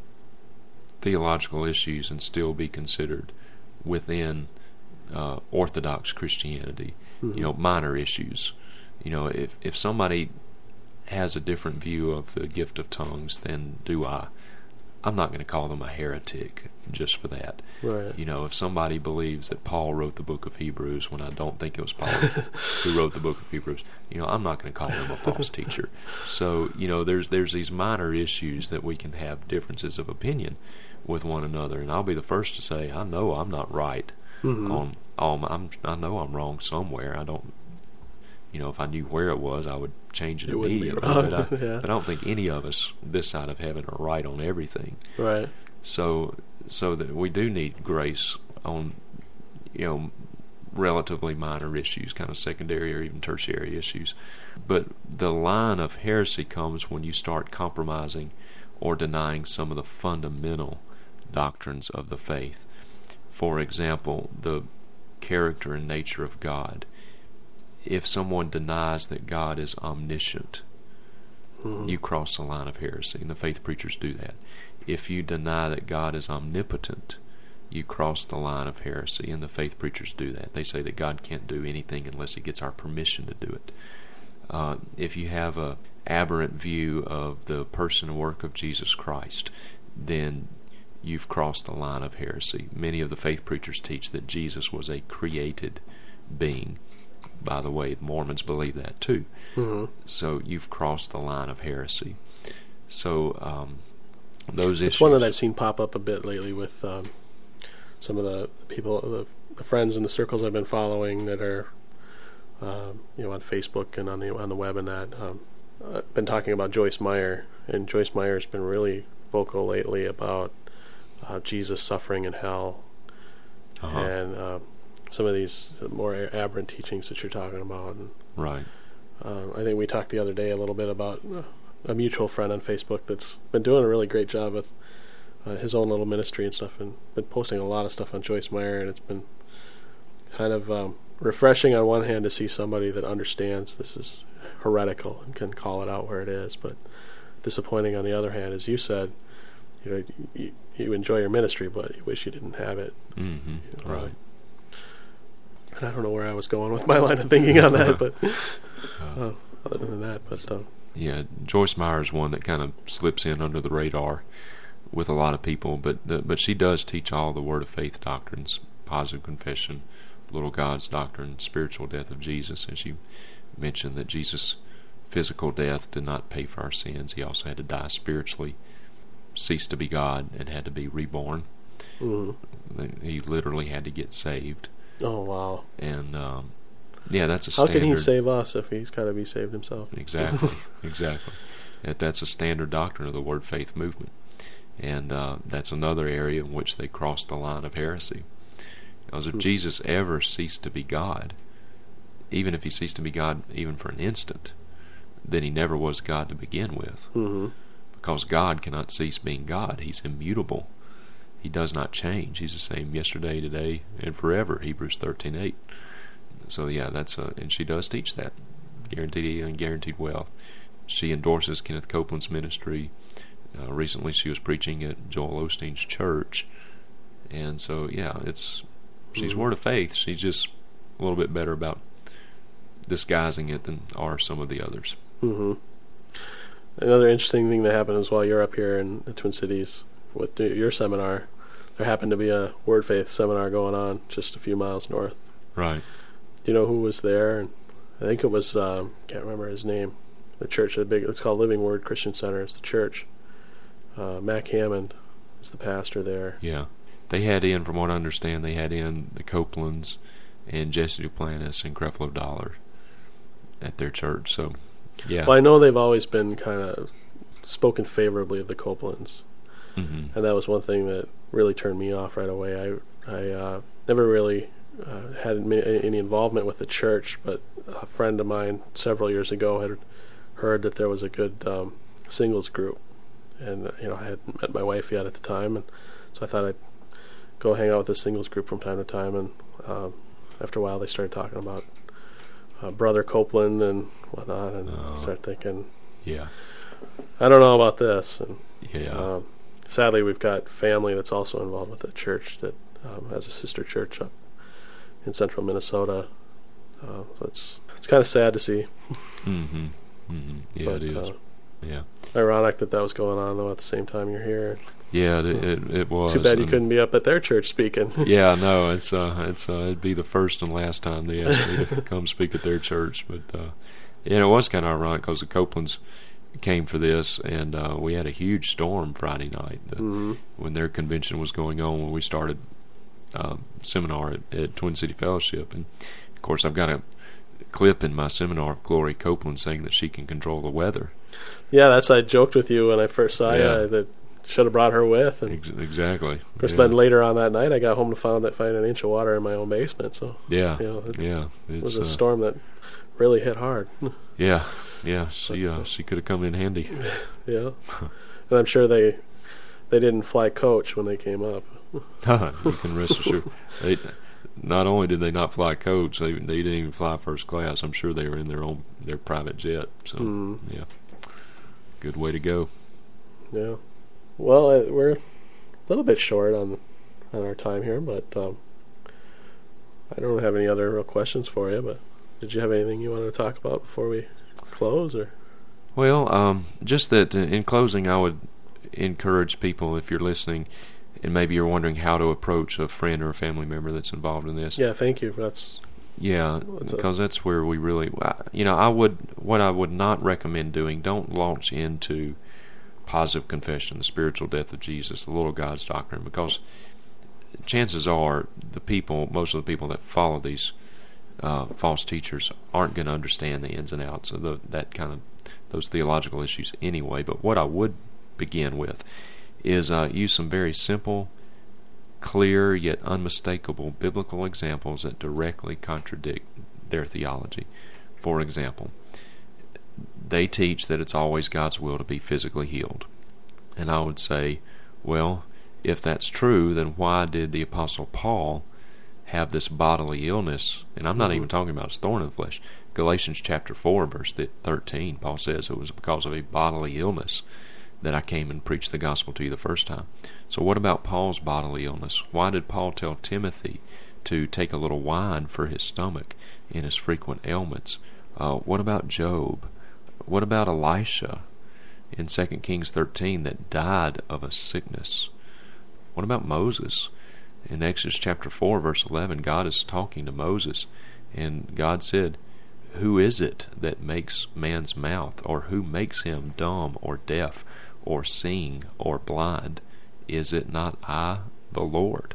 theological issues and still be considered within uh, Orthodox Christianity. Mm-hmm. You know, minor issues. You know, if if somebody has a different view of the gift of tongues than do I, I'm not going to call them a heretic just for that. Right. You know, if somebody believes that Paul wrote the book of Hebrews when I don't think it was Paul who wrote the book of Hebrews, you know, I'm not going to call them a false teacher. So, you know, there's there's these minor issues that we can have differences of opinion with one another, and I'll be the first to say I know I'm not right mm-hmm. on all. I'm I know I'm wrong somewhere. I don't. You know, if I knew where it was, I would change it, it immediately. But I, yeah. but I don't think any of us this side of heaven are right on everything. Right. So, so that we do need grace on, you know, relatively minor issues, kind of secondary or even tertiary issues. But the line of heresy comes when you start compromising or denying some of the fundamental doctrines of the faith. For example, the character and nature of God. If someone denies that God is omniscient, mm-hmm. you cross the line of heresy, and the faith preachers do that. If you deny that God is omnipotent, you cross the line of heresy, and the faith preachers do that. They say that God can't do anything unless He gets our permission to do it. Uh, if you have a aberrant view of the person and work of Jesus Christ, then you've crossed the line of heresy. Many of the faith preachers teach that Jesus was a created being. By the way, Mormons believe that too. Mm-hmm. So you've crossed the line of heresy. So um, those it's issues. It's one that I've seen pop up a bit lately with um, some of the people, the, the friends in the circles I've been following that are, um, you know, on Facebook and on the on the web and that. Um, I've been talking about Joyce Meyer, and Joyce Meyer's been really vocal lately about uh, Jesus suffering in hell, uh-huh. and. Uh, some of these more aberrant teachings that you're talking about. And, right. Uh, I think we talked the other day a little bit about uh, a mutual friend on Facebook that's been doing a really great job with uh, his own little ministry and stuff, and been posting a lot of stuff on Joyce Meyer, and it's been kind of um, refreshing on one hand to see somebody that understands this is heretical and can call it out where it is, but disappointing on the other hand, as you said, you know, you, you enjoy your ministry, but you wish you didn't have it. Mm-hmm. You know, right. And I don't know where I was going with my line of thinking on that, but uh, other than that, but uh, yeah, Joyce Meyer is one that kind of slips in under the radar with a lot of people, but the, but she does teach all the Word of Faith doctrines: positive confession, little God's doctrine, spiritual death of Jesus. And she mentioned that Jesus' physical death did not pay for our sins; He also had to die spiritually, cease to be God, and had to be reborn. Mm-hmm. He literally had to get saved. Oh, wow. And, um, yeah, that's a How standard... can He save us if He's got to be saved Himself? Exactly, exactly. That, that's a standard doctrine of the Word Faith movement. And uh, that's another area in which they cross the line of heresy. Because if mm-hmm. Jesus ever ceased to be God, even if he ceased to be God even for an instant, then he never was God to begin with. Mm-hmm. Because God cannot cease being God. He's immutable. He does not change. He's the same yesterday, today, and forever. Hebrews thirteen eight. So yeah, that's a, and she does teach that. Guaranteed and guaranteed wealth. She endorses Kenneth Copeland's ministry. Uh, recently she was preaching at Joel Osteen's church. And so yeah, it's she's Mm-hmm. Word of Faith. She's just a little bit better about disguising it than are some of the others. Mm-hmm. Another interesting thing that happened is while you're up here in the Twin Cities with your seminar, there happened to be a Word Faith seminar going on just a few miles north. Right. Do you know who was there? And I think it was, um, can't remember his name, the church, the big, it's called Living Word Christian Center, it's the church. Uh, Mac Hammond is the pastor there. Yeah. They had in, from what I understand, they had in the Copelands and Jesse Duplantis and Creflo Dollar at their church. So, yeah. Well, I know they've always been kind of spoken favorably of the Copelands. Mm-hmm. And that was one thing that really turned me off right away. I I uh, never really uh, had any involvement with the church, but a friend of mine several years ago had heard that there was a good um, singles group. And, you know, I hadn't met my wife yet at the time, and so I thought I'd go hang out with this singles group from time to time. And um, after a while, they started talking about uh, Brother Copeland and whatnot, and Oh. I started thinking, Yeah. I don't know about this. And, Yeah. um, sadly, we've got family that's also involved with the church that um, has a sister church up in central Minnesota. Uh, so it's it's kind of sad to see. Mm-hmm. Mm-hmm. Yeah, But, it is. Uh, Yeah. Ironic that that was going on, though, at the same time you're here. Yeah, it, it, it was. Too bad you and couldn't be up at their church speaking. Yeah, no, it's uh, it's uh, it'd be the first and last time they asked me to come speak at their church. But uh, yeah, it was kind of ironic because the Copelands came for this, and uh, we had a huge storm Friday night the, mm-hmm. when their convention was going on. When we started uh, seminar at, at Twin City Fellowship, and of course I've got a clip in my seminar of Glory Copeland saying that she can control the weather. Yeah, that's I joked with you when I first saw Yeah. you that should have brought her with. And Ex- exactly. of course, Yeah. then later on that night, I got home to find that find an inch of water in my own basement. So Yeah, you know, it, yeah. it was It's, a uh, storm that really hit hard. Yeah, yeah. She uh, she could have come in handy. Yeah, and I'm sure they they didn't fly coach when they came up. You can rest assured. They, not only did they not fly coach, they they didn't even fly first class. I'm sure they were in their own their private jet. So Mm. yeah, good way to go. Yeah. Well, uh, we're a little bit short on on our time here, but um, I don't have any other real questions for you. But did you have anything you wanted to talk about before we close, or? Well, um, just that uh, in closing, I would encourage people, if you're listening, and maybe you're wondering how to approach a friend or a family member that's involved in this. Yeah, thank you. That's Yeah, That's a- because that's where we really, you know, I would, what I would not recommend doing, don't launch into positive confession, the spiritual death of Jesus, the little God's doctrine, because chances are the people, most of the people that follow these uh, false teachers aren't going to understand the ins and outs of the, that kind of, those theological issues anyway. But what I would begin with is uh, use some very simple, clear yet unmistakable biblical examples that directly contradict their theology. For example, they teach that it's always God's will to be physically healed. And I would say, well, if that's true, then why did the Apostle Paul have this bodily illness? And I'm not Mhm. even talking about his thorn in the flesh. Galatians chapter four, verse thirteen, Paul says it was because of a bodily illness that I came and preached the gospel to you the first time. So what about Paul's bodily illness? Why did Paul tell Timothy to take a little wine for his stomach in his frequent ailments? Uh, what about Job? What about Elisha in Second Kings thirteen that died of a sickness? What about Moses? In Exodus chapter four, verse eleven, God is talking to Moses, and God said, "Who is it that makes man's mouth, or who makes him dumb or deaf or seeing or blind? Is it not I, the Lord?"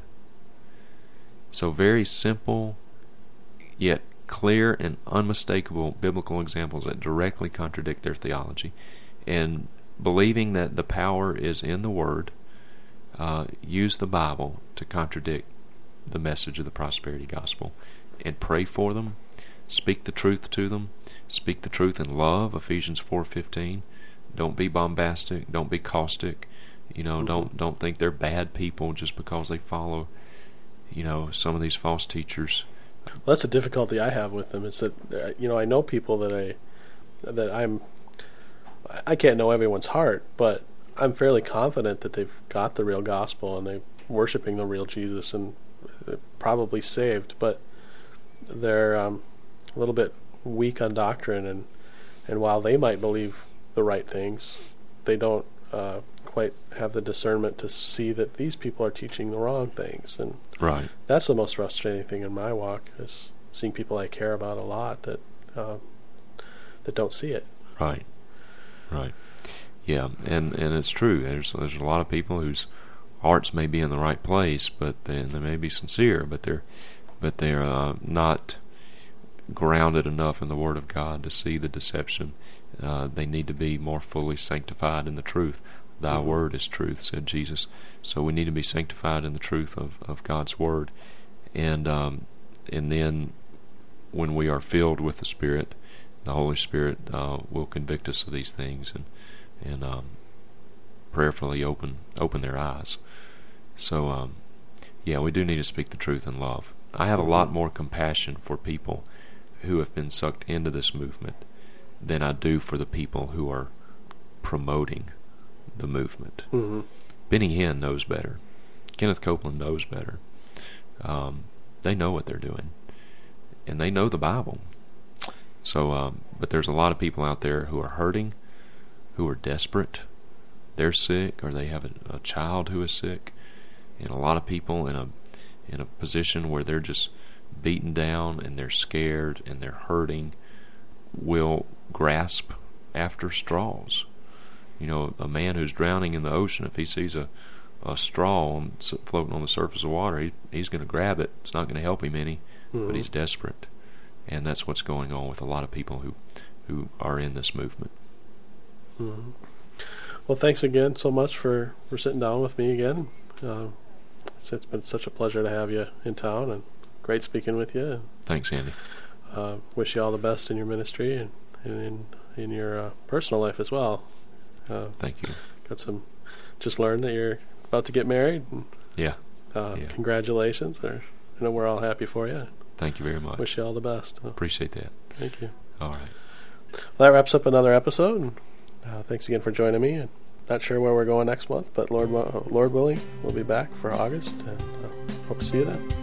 So very simple, yet clear and unmistakable biblical examples that directly contradict their theology. And believing that the power is in the Word, uh, use the Bible to contradict the message of the prosperity gospel. And pray for them. speak the truth to them. Speak the truth in love, Ephesians four fifteen. Don't be bombastic. Don't be caustic. You know, mm-hmm. don't don't think they're bad people just because they follow, you know, some of these false teachers. Well, that's the difficulty I have with them. Is that uh, you know I know people that I that I'm I can't know everyone's heart, but I'm fairly confident that they've got the real gospel and they're worshiping the real Jesus and probably saved, but they're um, a little bit weak on doctrine, and and while they might believe the right things, they don't uh, quite have the discernment to see that these people are teaching the wrong things. And right. that's the most frustrating thing in my walk, is seeing people I care about a lot that uh, that don't see it. Right. Right. Yeah, and and it's true. There's there's a lot of people whose hearts may be in the right place, but they, they may be sincere, but they're but they're uh, not grounded enough in the Word of God to see the deception. Uh, they need to be more fully sanctified in the truth. Thy mm-hmm. word is truth, said Jesus. So we need to be sanctified in the truth of, of God's Word, and um, and then when we are filled with the Spirit, the Holy Spirit uh, will convict us of these things and and um, prayerfully open open their eyes. So um, yeah, we do need to speak the truth in love. I have a lot more compassion for people who have been sucked into this movement than I do for the people who are promoting the movement. Mm-hmm. Benny Hinn knows better. Kenneth Copeland knows better. Um, they know what they're doing, and they know the Bible. So, um, but there's a lot of people out there who are hurting, who are desperate. They're sick, or they have a, a child who is sick, and a lot of people in a in a position where they're just beaten down and they're scared and they're hurting will grasp after straws. You know, a man who's drowning in the ocean, if he sees a, a straw on, floating on the surface of water, he, he's going to grab it. It's not going to help him any, mm-hmm. but he's desperate. And that's what's going on with a lot of people who, who are in this movement. Mm-hmm. Well, thanks again so much for, for sitting down with me again. Uh, it's, it's been such a pleasure to have you in town, and great speaking with you. Thanks, Andy. Uh, wish you all the best in your ministry and, and in in your uh, personal life as well. Uh, Thank you. Got some. Just learned that you're about to get married. And, yeah. Uh, yeah. Congratulations. I know we're all happy for you. Thank you very much. Wish you all the best. Appreciate that. Thank you. All right. Well, that wraps up another episode. And, uh, thanks again for joining me. And not sure where we're going next month, but Lord, Lord willing, we'll be back for August. And uh, hope to see you then.